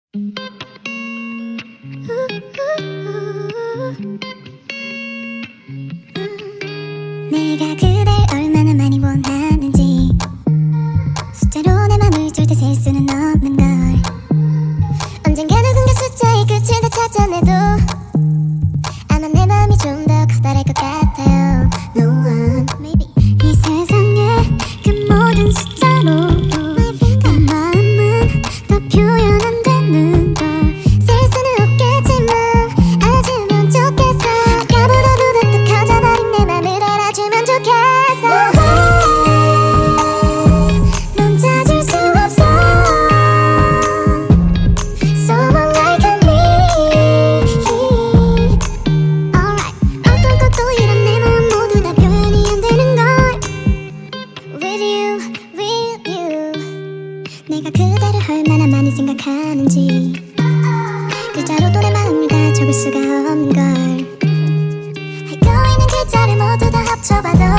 내가 그댈 얼마나 많이 원하는지 숫자로 내 맘을 절대 셀 수는 없는 걸. 언젠가는 공개 숫자의 끝을 다 찾아내도 아마 내 맘이 좀 더 커다랄 것 같아요. No one, maybe. 이 세상에 그 모든 숫자로 내 마음은 더 표현 안 되는 걸. 셀 수는 없겠지만 알아주면 좋겠어. 아까보다도 더 커져버린 내 맘을 알아주면 좋겠어. 넌 찾을 수 없어 Someone like me. Alright. 어떤 것도 이런 내 마음 모두 다 표현이 안 되는 걸. With you, with you. 내가 그대를 얼마나 많이 생각하는지 글자로도 내 마음을 다 적을 수가 없는 걸. 알고 있는 글자를 모두 다 합쳐봐도